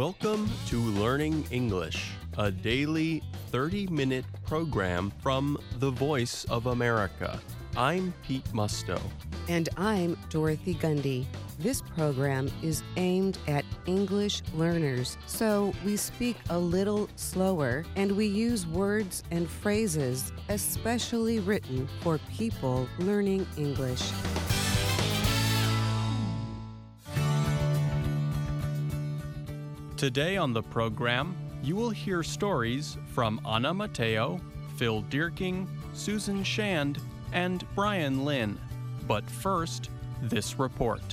Welcome to Learning English, a daily 30-minute program from the Voice of America. I'm Pete Musto. And I'm Dorothy Gundy. This program is aimed at English learners, so we speak a little slower and we use words and phrases especially written for people learning English. Today on the program, you will hear stories from Anna Mateo, Phil Dierking, Susan Shand, and Brian Lynn. But first, this report.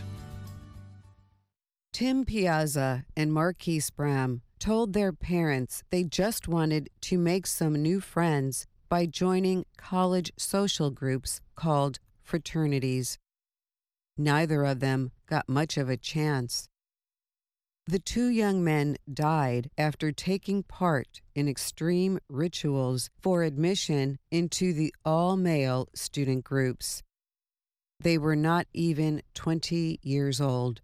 Tim Piazza and Marquise Bram told their parents they just wanted to make some new friends by joining college social groups called fraternities. Neither of them got much of a chance. The two young men died after taking part in extreme rituals for admission into the all-male student groups. They were not even 20 years old.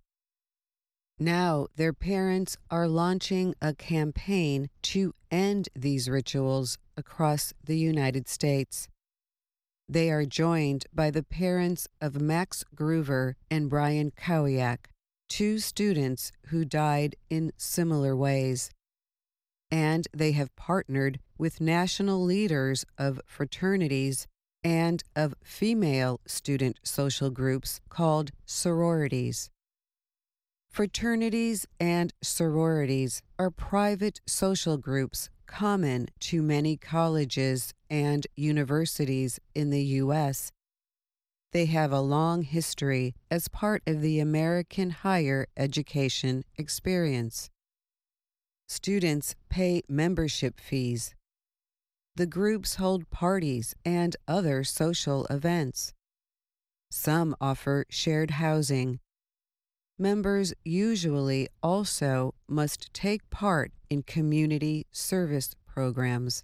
Now their parents are launching a campaign to end these rituals across the United States. They are joined by the parents of Max Groover and Brian Kowiak, two students who died in similar ways. And they have partnered with national leaders of fraternities and of female student social groups called sororities. Fraternities and sororities are private social groups common to many colleges and universities in the U.S. They have a long history as part of the American higher education experience. Students pay membership fees. The groups hold parties and other social events. Some offer shared housing. Members usually also must take part in community service programs.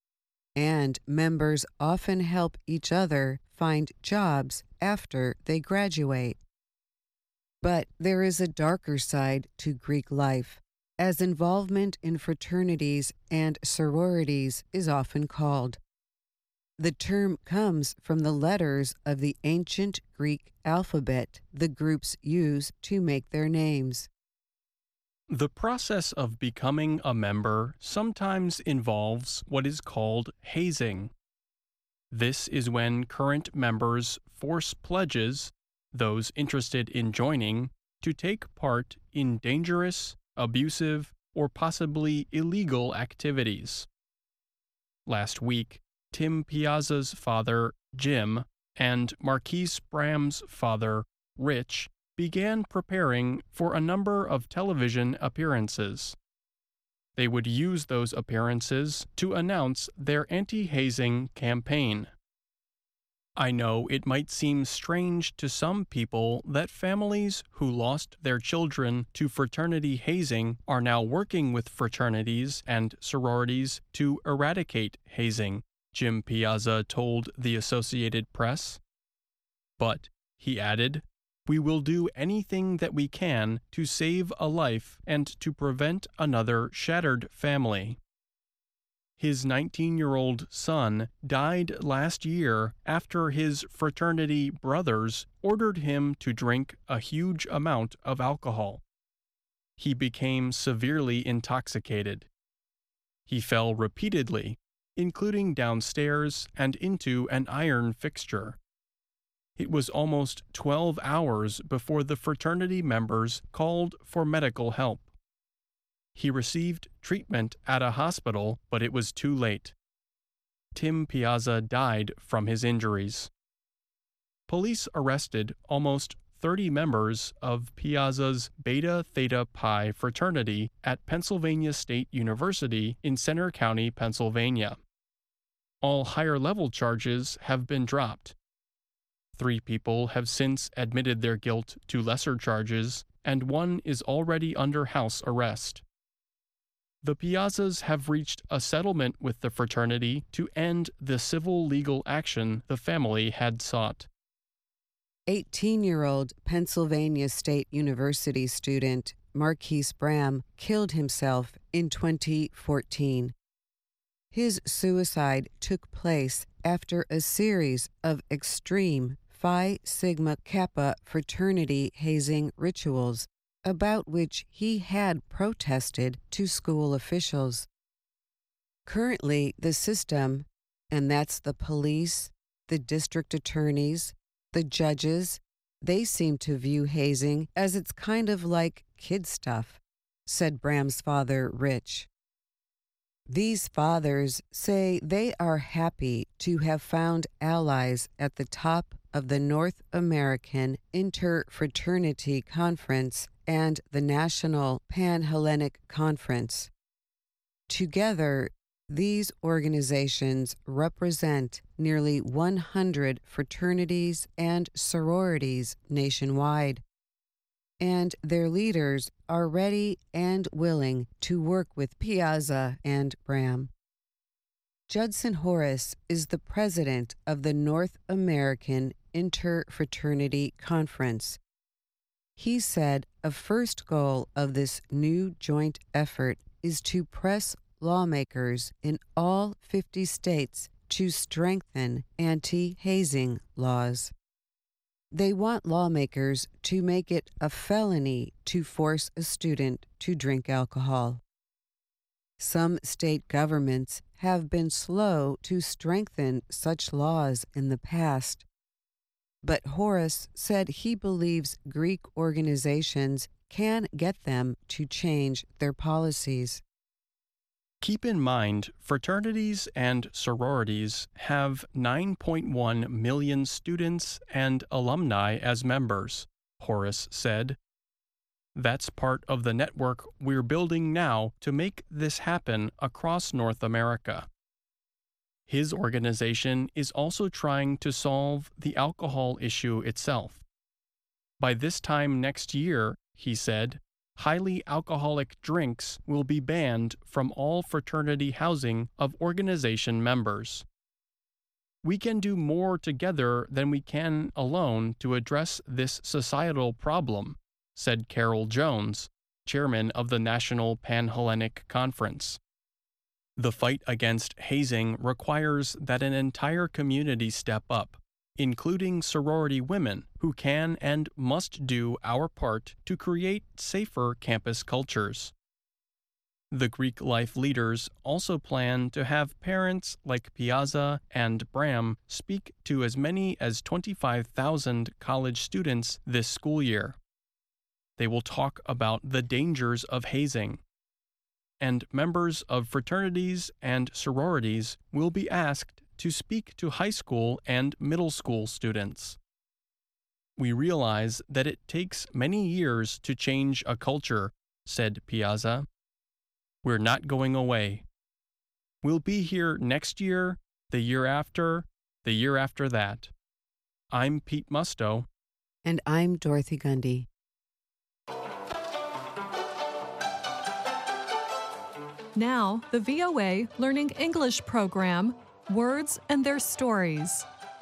And members often help each other find jobs after they graduate. But there is a darker side to Greek life, as involvement in fraternities and sororities is often called. The term comes from the letters of the ancient Greek alphabet the groups use to make their names. The process of becoming a member sometimes involves what is called hazing. This is when current members force pledges, those interested in joining, to take part in dangerous, abusive, or possibly illegal activities. Last week, Tim Piazza's father, Jim, and Marquise Bram's father, Rich, began preparing for a number of television appearances. They would use those appearances to announce their anti-hazing campaign. I know it might seem strange to some people that families who lost their children to fraternity hazing are now working with fraternities and sororities to eradicate hazing, Jim Piazza told the Associated Press. But, he added, we will do anything that we can to save a life and to prevent another shattered family. His 19-year-old son died last year after his fraternity brothers ordered him to drink a huge amount of alcohol. He became severely intoxicated. He fell repeatedly, including downstairs and into an iron fixture. It was almost 12 hours before the fraternity members called for medical help. He received treatment at a hospital, but it was too late. Tim Piazza died from his injuries. Police arrested almost 30 members of Piazza's Beta Theta Pi fraternity at Pennsylvania State University in Centre County, Pennsylvania. All higher-level charges have been dropped. 3 people have since admitted their guilt to lesser charges, and 1 is already under house arrest. The Piazzas have reached a settlement with the fraternity to end the civil legal action the family had sought. 18-year-old Pennsylvania State University student Marquise Bram killed himself in 2014. His suicide took place after a series of extreme Phi Sigma Kappa fraternity hazing rituals about which he had protested to school officials. Currently, the system, and that's the police, the district attorneys, the judges, they seem to view hazing as it's kind of like kid stuff, said Bram's father, Rich. These fathers say they are happy to have found allies at the top of the North American Interfraternity Conference and the National Pan-Hellenic Conference. Together, these organizations represent nearly 100 fraternities and sororities nationwide, and their leaders are ready and willing to work with Piazza and Bram. Judson Horace is the president of the North American Interfraternity Conference. He said a first goal of this new joint effort is to press lawmakers in all 50 states to strengthen anti-hazing laws. They want lawmakers to make it a felony to force a student to drink alcohol. Some state governments have been slow to strengthen such laws in the past, but Horace said he believes Greek organizations can get them to change their policies. Keep in mind, fraternities and sororities have 9.1 million students and alumni as members, Horace said. That's part of the network we're building now to make this happen across North America. His organization is also trying to solve the alcohol issue itself. By this time next year, he said, highly alcoholic drinks will be banned from all fraternity housing of organization members. We can do more together than we can alone to address this societal problem, said Carol Jones, chairman of the National Pan-Hellenic Conference. The fight against hazing requires that an entire community step up, including sorority women who can and must do our part to create safer campus cultures. The Greek life leaders also plan to have parents like Piazza and Bram speak to as many as 25,000 college students this school year. They will talk about the dangers of hazing, and members of fraternities and sororities will be asked to speak to high school and middle school students. We realize that it takes many years to change a culture, said Piazza. We're not going away. We'll be here next year, the year after that. I'm Pete Musto. And I'm Dorothy Gundy. Now, the VOA Learning English program, Words and Their Stories.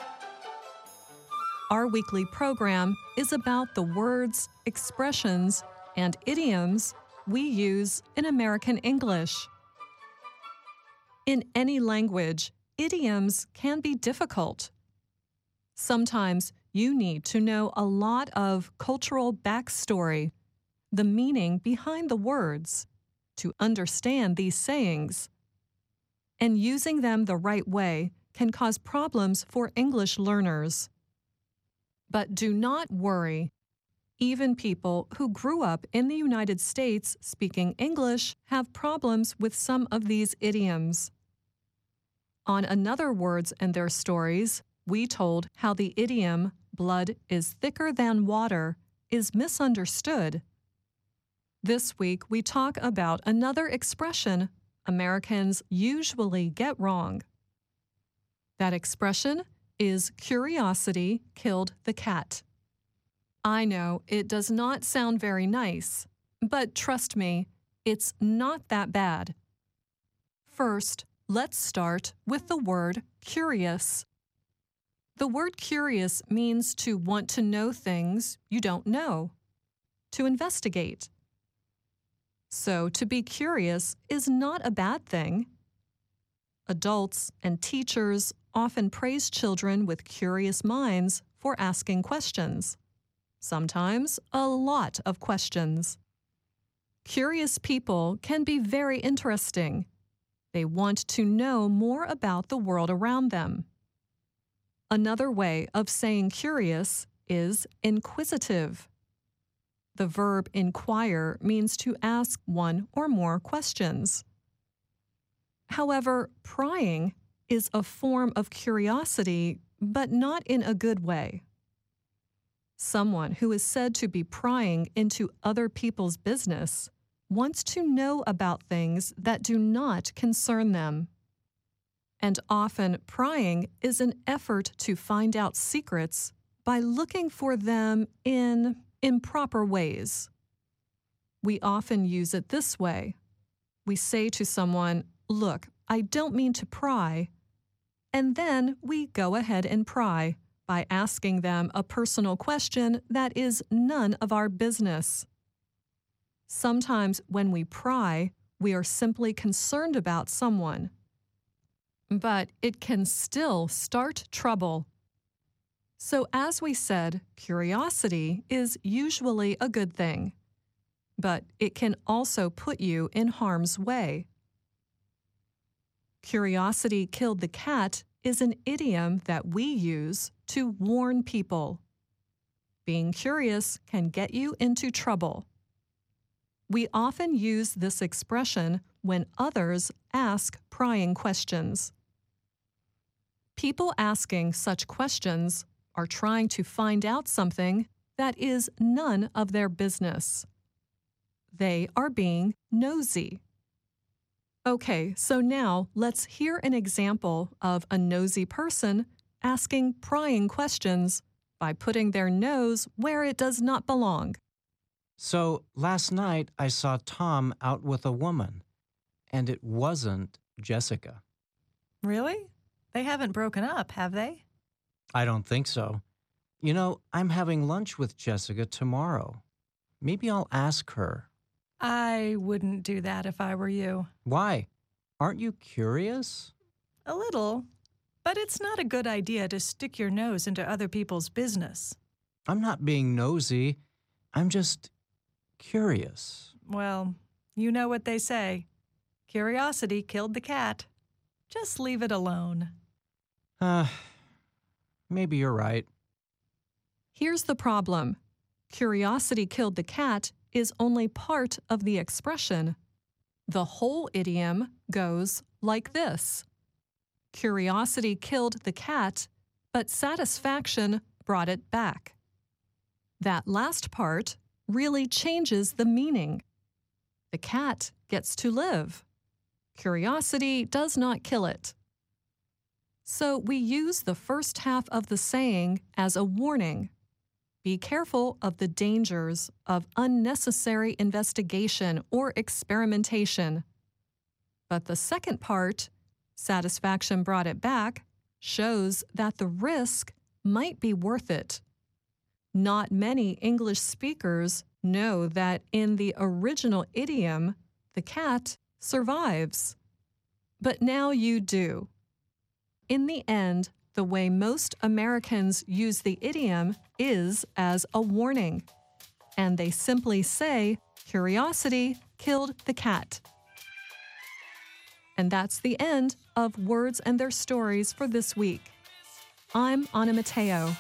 Our weekly program is about the words, expressions, and idioms we use in American English. In any language, idioms can be difficult. Sometimes you need to know a lot of cultural backstory, the meaning behind the words, to understand these sayings. And using them the right way can cause problems for English learners. But do not worry. Even people who grew up in the United States speaking English have problems with some of these idioms. On another Words and Their Stories, we told how the idiom, blood is thicker than water, is misunderstood. This week, we talk about another expression Americans usually get wrong. That expression is curiosity killed the cat. I know it does not sound very nice, but trust me, it's not that bad. First, let's start with the word curious. The word curious means to want to know things you don't know, to investigate. So to be curious is not a bad thing. Adults and teachers often praise children with curious minds for asking questions, sometimes a lot of questions. Curious people can be very interesting. They want to know more about the world around them. Another way of saying curious is inquisitive. The verb inquire means to ask one or more questions. However, prying is a form of curiosity, but not in a good way. Someone who is said to be prying into other people's business wants to know about things that do not concern them. And often prying is an effort to find out secrets by looking for them in improper ways. We often use it this way. We say to someone, "Look, I don't mean to pry," and then we go ahead and pry by asking them a personal question that is none of our business. Sometimes when we pry, we are simply concerned about someone. But it can still start trouble. So as we said, curiosity is usually a good thing, but it can also put you in harm's way. Curiosity killed the cat is an idiom that we use to warn people. Being curious can get you into trouble. We often use this expression when others ask prying questions. People asking such questions are trying to find out something that is none of their business. They are being nosy. Okay, so now let's hear an example of a nosy person asking prying questions by putting their nose where it does not belong. So last night I saw Tom out with a woman, and it wasn't Jessica. Really? They haven't broken up, have they? I don't think so. You know, I'm having lunch with Jessica tomorrow. Maybe I'll ask her. I wouldn't do that if I were you. Why? Aren't you curious? A little. But it's not a good idea to stick your nose into other people's business. I'm not being nosy. I'm just curious. Well, you know what they say. Curiosity killed the cat. Just leave it alone. Maybe you're right. Here's the problem. Curiosity killed the cat is only part of the expression. The whole idiom goes like this. Curiosity killed the cat, but satisfaction brought it back. That last part really changes the meaning. The cat gets to live. Curiosity does not kill it. So we use the first half of the saying as a warning. Be careful of the dangers of unnecessary investigation or experimentation. But the second part, satisfaction brought it back, shows that the risk might be worth it. Not many English speakers know that in the original idiom, the cat survives. But now you do. In the end, the way most Americans use the idiom is as a warning. And they simply say, curiosity killed the cat. And that's the end of Words and Their Stories for this week. I'm Anna Mateo.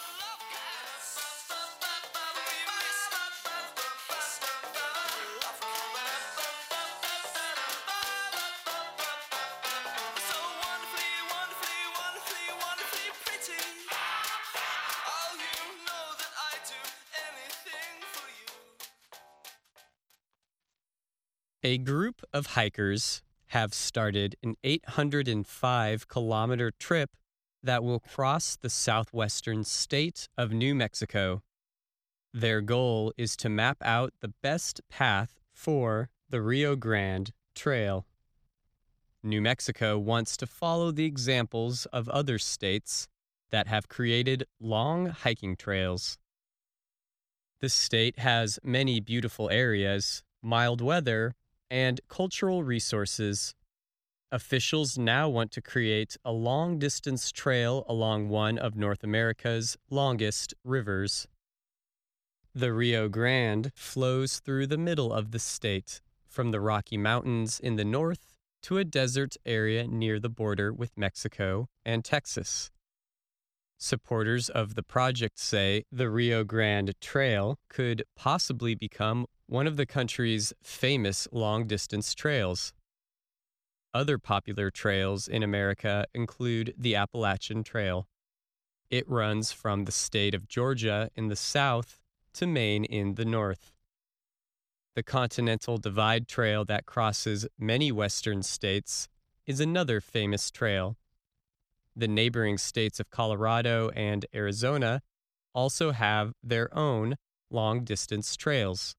A group of hikers have started an 805-kilometer trip that will cross the southwestern state of New Mexico. Their goal is to map out the best path for the Rio Grande Trail. New Mexico wants to follow the examples of other states that have created long hiking trails. The state has many beautiful areas, mild weather, and cultural resources. Officials now want to create a long-distance trail along one of North America's longest rivers. The Rio Grande flows through the middle of the state, from the Rocky Mountains in the north to a desert area near the border with Mexico and Texas. Supporters of the project say the Rio Grande Trail could possibly become one of the country's famous long-distance trails. Other popular trails in America include the Appalachian Trail. It runs from the state of Georgia in the south to Maine in the north. The Continental Divide Trail that crosses many western states is another famous trail. The neighboring states of Colorado and Arizona also have their own long-distance trails.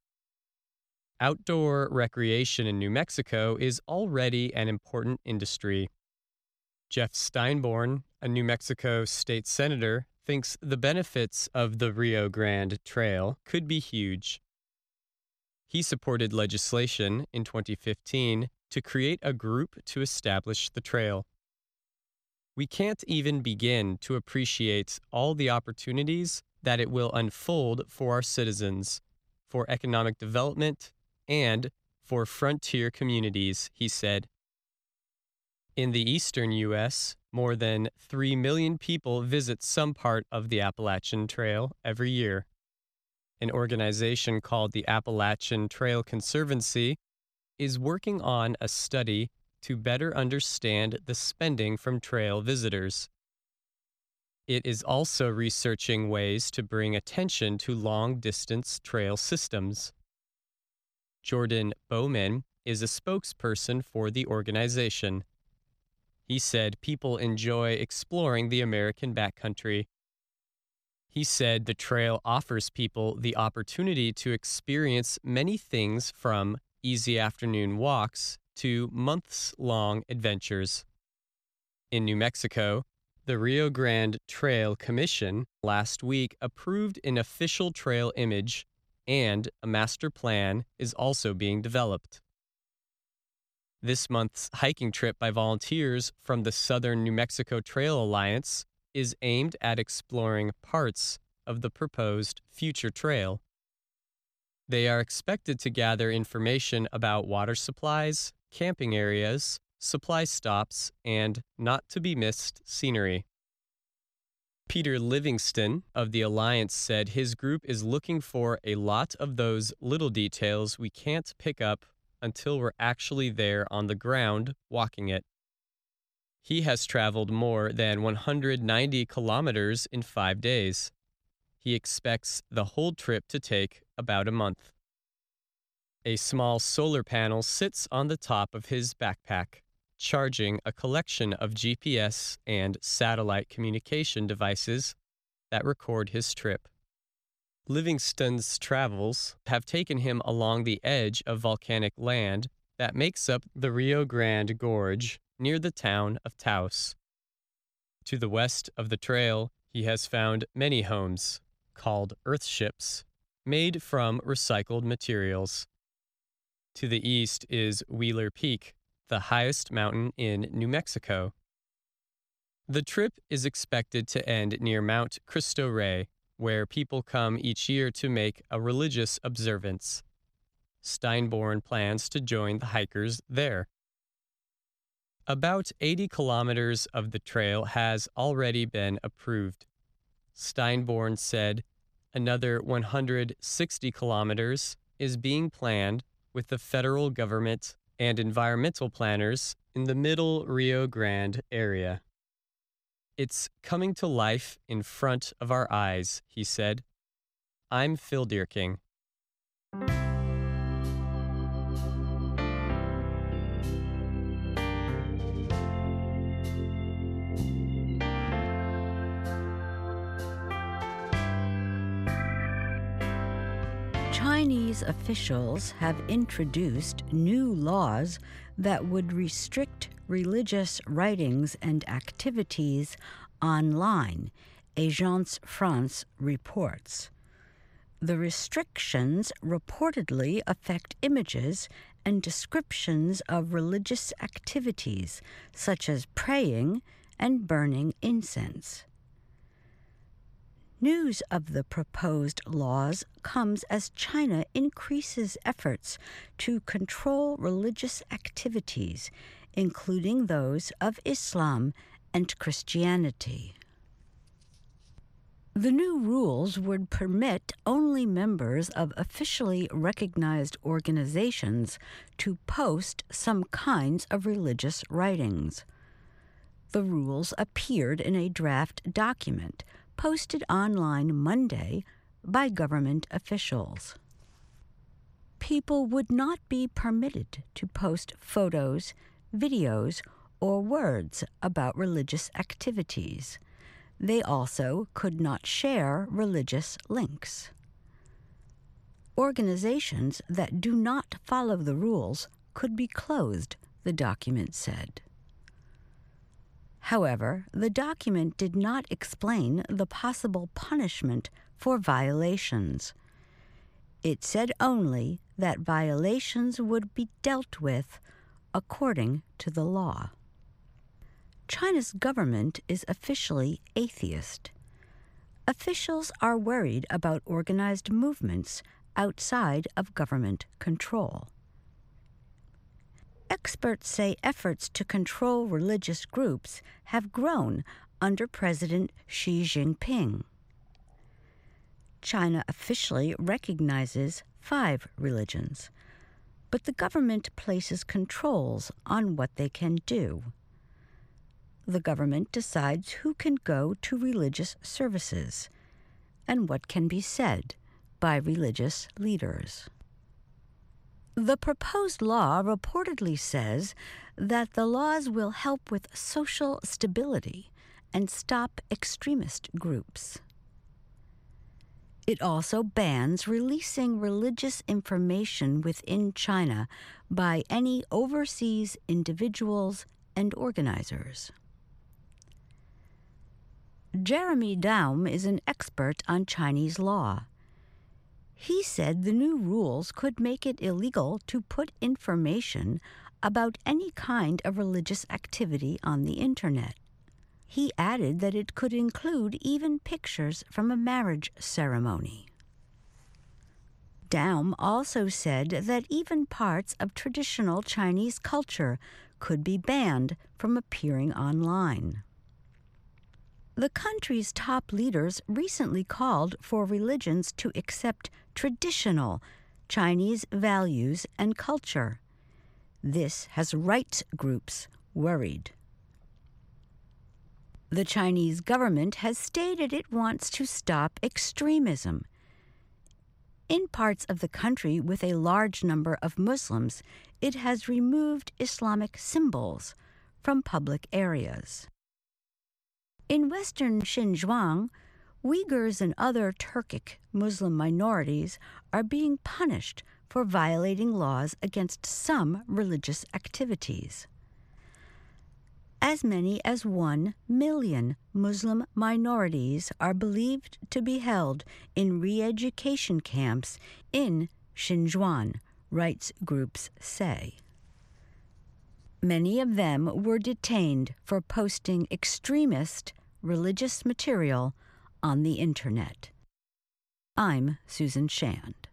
Outdoor recreation in New Mexico is already an important industry. Jeff Steinborn, a New Mexico state senator, thinks the benefits of the Rio Grande Trail could be huge. He supported legislation in 2015 to create a group to establish the trail. We can't even begin to appreciate all the opportunities that it will unfold for our citizens, for economic development, and for frontier communities, he said. In the eastern U.S., more than 3 million people visit some part of the Appalachian Trail every year. An organization called the Appalachian Trail Conservancy is working on a study to better understand the spending from trail visitors. It is also researching ways to bring attention to long-distance trail systems. Jordan Bowman is a spokesperson for the organization. He said people enjoy exploring the American backcountry. He said the trail offers people the opportunity to experience many things from easy afternoon walks to months-long adventures. In New Mexico, the Rio Grande Trail Commission last week approved an official trail image, and a master plan is also being developed. This month's hiking trip by volunteers from the Southern New Mexico Trail Alliance is aimed at exploring parts of the proposed future trail. They are expected to gather information about water supplies, camping areas, supply stops, and not-to-be-missed scenery. Peter Livingston of the Alliance said his group is looking for a lot of those little details we can't pick up until we're actually there on the ground walking it. He has traveled more than 190 kilometers in 5 days. He expects the whole trip to take about a month. A small solar panel sits on the top of his backpack, charging a collection of GPS and satellite communication devices that record his trip. Livingston's travels have taken him along the edge of volcanic land that makes up the Rio Grande Gorge near the town of Taos. To the west of the trail, he has found many homes, called earthships, made from recycled materials. To the east is Wheeler Peak, the highest mountain in New Mexico. The trip is expected to end near Mount Cristo Rey, where people come each year to make a religious observance. Steinborn plans to join the hikers there. About 80 kilometers of the trail has already been approved. Steinborn said another 160 kilometers is being planned with the federal government and environmental planners in the middle Rio Grande area. It's coming to life in front of our eyes, he said. I'm Phil Dierking. Chinese officials have introduced new laws that would restrict religious writings and activities online, Agence France reports. The restrictions reportedly affect images and descriptions of religious activities, such as praying and burning incense. News of the proposed laws comes as China increases efforts to control religious activities, including those of Islam and Christianity. The new rules would permit only members of officially recognized organizations to post some kinds of religious writings. The rules appeared in a draft document posted online Monday by government officials. People would not be permitted to post photos, videos, or words about religious activities. They also could not share religious links. Organizations that do not follow the rules could be closed, the document said. However, the document did not explain the possible punishment for violations. It said only that violations would be dealt with according to the law. China's government is officially atheist. Officials are worried about organized movements outside of government control. Experts say efforts to control religious groups have grown under President Xi Jinping. China officially recognizes 5 religions, but the government places controls on what they can do. The government decides who can go to religious services and what can be said by religious leaders. The proposed law reportedly says that the laws will help with social stability and stop extremist groups. It also bans releasing religious information within China by any overseas individuals and organizers. Jeremy Daum is an expert on Chinese law. He said the new rules could make it illegal to put information about any kind of religious activity on the Internet. He added that it could include even pictures from a marriage ceremony. Daum also said that even parts of traditional Chinese culture could be banned from appearing online. The country's top leaders recently called for religions to accept traditional Chinese values and culture. This has rights groups worried. The Chinese government has stated it wants to stop extremism. In parts of the country with a large number of Muslims, it has removed Islamic symbols from public areas. In western Xinjiang, Uyghurs and other Turkic Muslim minorities are being punished for violating laws against some religious activities. As many as 1 million Muslim minorities are believed to be held in re-education camps in Xinjiang, rights groups say. Many of them were detained for posting extremist religious material on the Internet. I'm Susan Shand.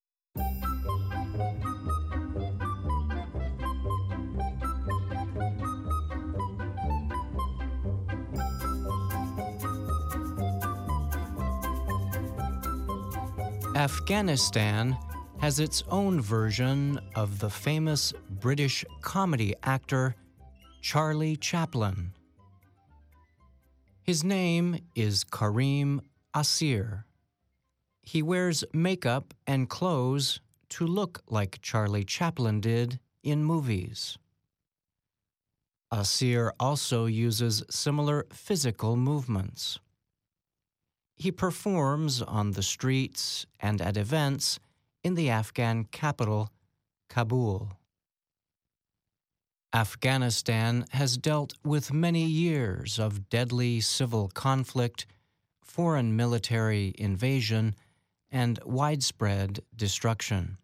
Afghanistan has its own version of the famous British comedy actor Charlie Chaplin. His name is Karim Assir. He wears makeup and clothes to look like Charlie Chaplin did in movies. Assir also uses similar physical movements. He performs on the streets and at events in the Afghan capital, Kabul. Afghanistan has dealt with many years of deadly civil conflict, foreign military invasion, and widespread destruction.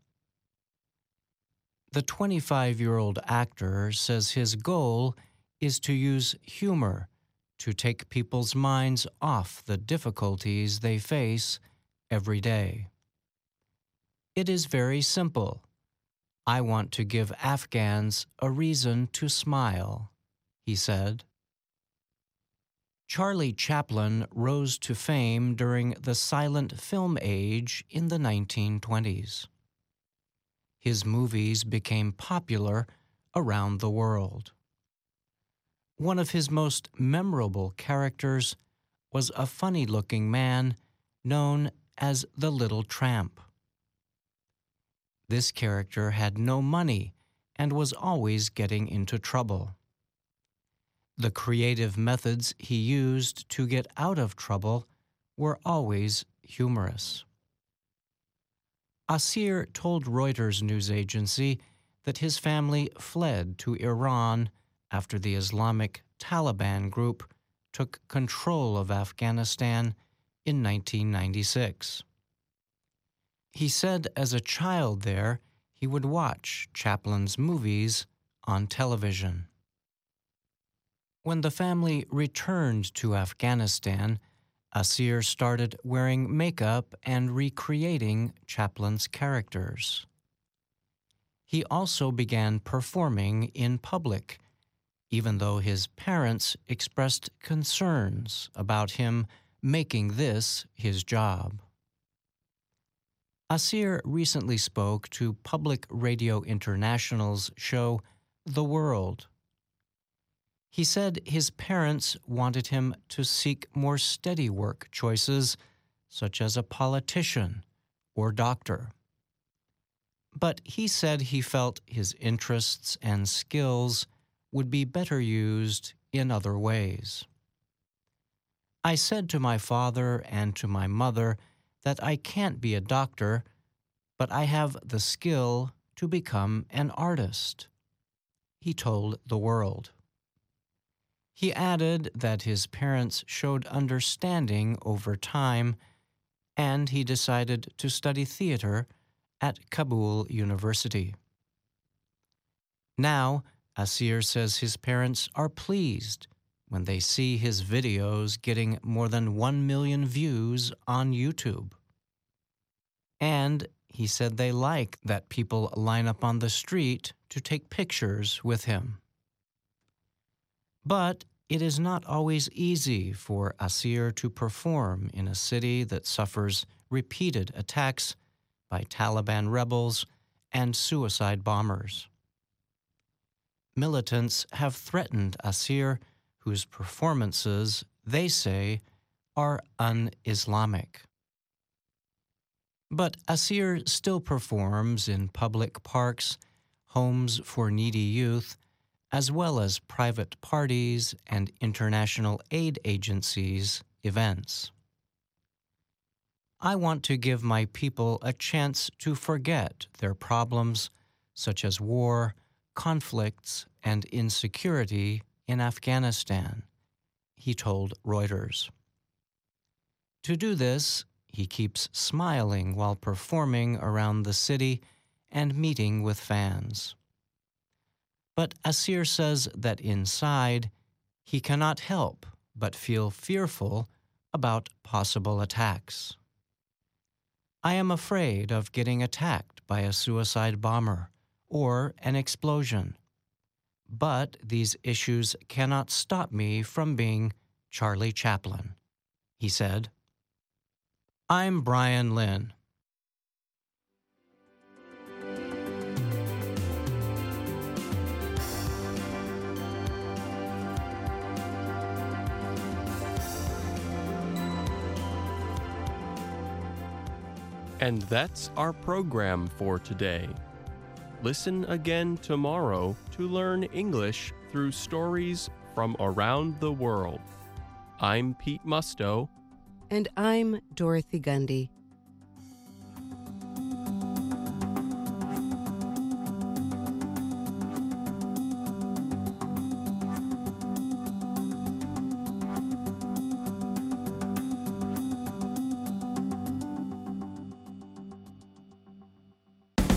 The 25-year-old actor says his goal is to use humor to take people's minds off the difficulties they face every day. It is very simple. I want to give Afghans a reason to smile, he said. Charlie Chaplin rose to fame during the silent film age in the 1920s. His movies became popular around the world. One of his most memorable characters was a funny-looking man known as the Little Tramp. This character had no money and was always getting into trouble. The creative methods he used to get out of trouble were always humorous. Asir told Reuters news agency that his family fled to Iran after the Islamic Taliban group took control of Afghanistan in 1996. He said as a child there, he would watch Chaplin's movies on television. When the family returned to Afghanistan, Asir started wearing makeup and recreating Chaplin's characters. He also began performing in public, even though his parents expressed concerns about him making this his job. Asir recently spoke to Public Radio International's show The World. He said his parents wanted him to seek more steady work choices, such as a politician or doctor. But he said he felt his interests and skills would be better used in other ways. I said to my father and to my mother that I can't be a doctor, but I have the skill to become an artist, he told The World. He added that his parents showed understanding over time, and he decided to study theater at Kabul University. Now, Asir says his parents are pleased when they see his videos getting more than 1 million views on YouTube. And he said they like that people line up on the street to take pictures with him. But it is not always easy for Asir to perform in a city that suffers repeated attacks by Taliban rebels and suicide bombers. Militants have threatened Asir, whose performances, they say, are un-Islamic. But Asir still performs in public parks, homes for needy youth, as well as private parties and international aid agencies' events. I want to give my people a chance to forget their problems, such as war, conflicts, and insecurity in Afghanistan, he told Reuters. To do this, he keeps smiling while performing around the city and meeting with fans. But Asir says that inside, he cannot help but feel fearful about possible attacks. I am afraid of getting attacked by a suicide bomber or an explosion. But these issues cannot stop me from being Charlie Chaplin, he said. I'm Brian Lynn. And that's our program for today. Listen again tomorrow to learn English through stories from around the world. I'm Pete Musto. And I'm Dorothy Gundy.